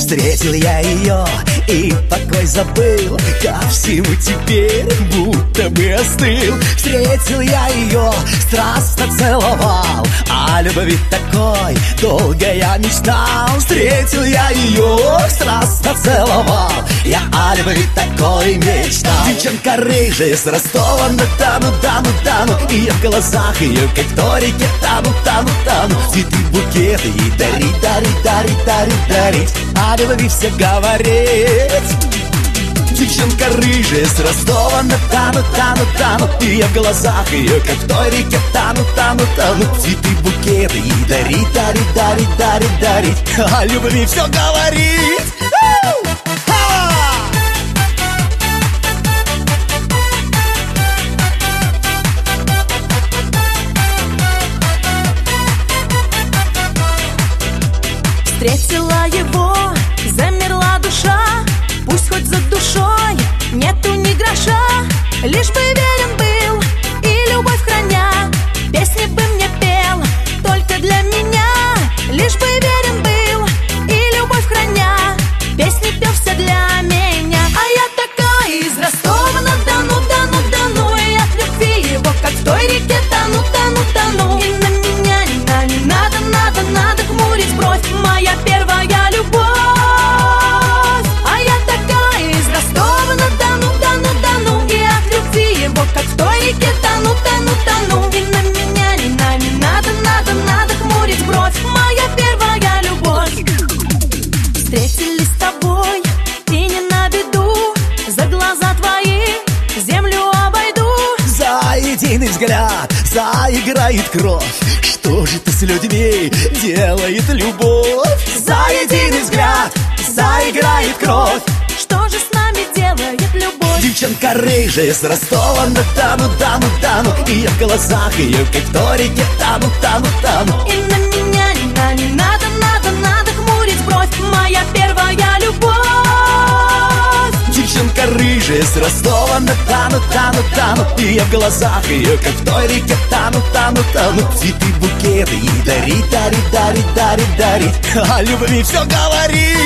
Встретил я ее и покой забыл, ко всему теперь будто бы остыл. Встретил я ее, страстно целовал, о любви такой долго я мечтал. Встретил я ее, страстно целовал, я о любви такой мечтал. Девчонка рыжая с Ростова-на-Дону, Дону. И я в глазах ее, как в той реке, тону. Цветы, букеты ей дарить, о любви все говорить. Девчонка рыжая с Ростова-на-Дону, и я в глазах ее, как в той реке, тону. Цветы, букеты ей дарить, о любви все говорить. Встретила его, замерла душа, пусть хоть за душой нету ни гроша, лишь бы верен был и любовь храня, песни бы мне пел только для меня. Лишь бы верен был и любовь храня, песни пел все для меня. А я такая из Ростова-на-Дону, и от любви его, как в той реке, тону. И на меня не надо хмурить бровь, моя первая любовь. А я такая из Ростова-на-Дону, и от любви его, как в той реке, тону. И на меня не надо хмурить бровь, моя первая любовь. Встретились с тобой, и не на беду, за глаза твои землю обойду. За единый взгляд заиграет кровь, что же ты с людьми делает любовь? За единый взгляд заиграет кровь, что же с нами делает любовь? Девчонка рыжая с Ростова-на-Дону, и я в глазах ее, как в той реке, тону. И на меня не надо хмурить бровь, моя первая любовь. Девчонка рыжая с Ростова-на-Дону, и я в глазах ее, как в той реке, тону. Цветы, букеты ей дарить, о любви все говорить.